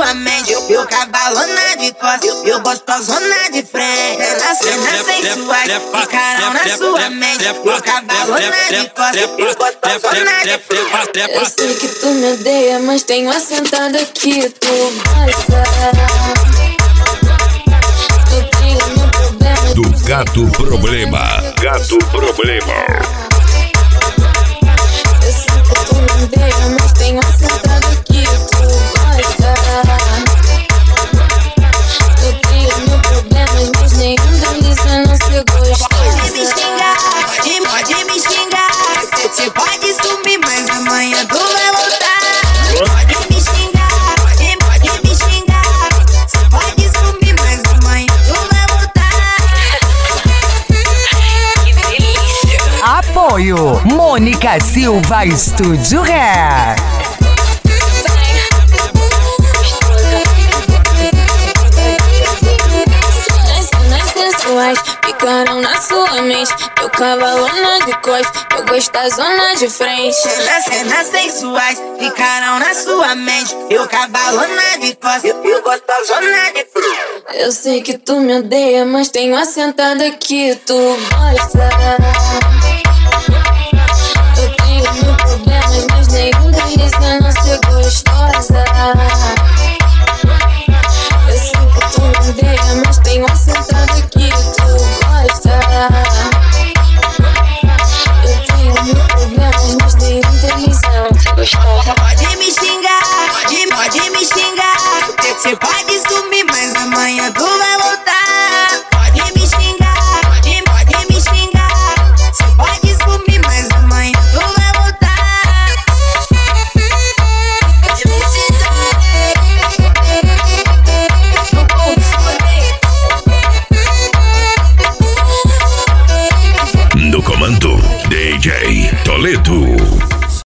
sua mente. Eu cavalona de costas, eu gostosona de frente. Cenas sensuais ficarão na sua mente. Eu cavalona de costas, eu gostosona de frente. Eu sei que tu me odeia, mas tenho assentado aqui. Tu gosta. Eu tenho meu problema. Do Gato Problema. Gato Problema. Eu sei que tu me odeia, mas tenho assentado aqui. Tu gosta. Eu tenho meu problema, mas nenhum deles é não ser gostosa. Pode me xingar, pode me xingar. Você pode sumir, mas amanhã tu vai voltar. Pode me xingar, pode me xingar. Você pode sumir, mas amanhã tu vai voltar. Que delícia. Apoio Mônica Silva Estúdio Hair. Ficaram na sua mente. Eu cavalona de costas, eu gostosona de frente. Cenas sensuais ficarão na sua mente. Eu cavalona de costas, eu gostosona de frente. Eu sei que tu me odeia, mas tenho assentado aqui. Tu gosta. Eu tenho mil problemas, mas nenhum deles é não ser gostosa. Eu sei que tu me odeia, mas tenho assentado aqui. Tu gosta. Eu tenho mil problemas, mas nenhum deles é não ser gostosa. Pode me xingar, pode me xingar. Você pode sumir, mas amanhã tu vai voltar. Pode me xingar, pode me xingar. Você pode sumir, mas amanhã tu vai voltar. Pode me xingar. No comando, DJ Toledo.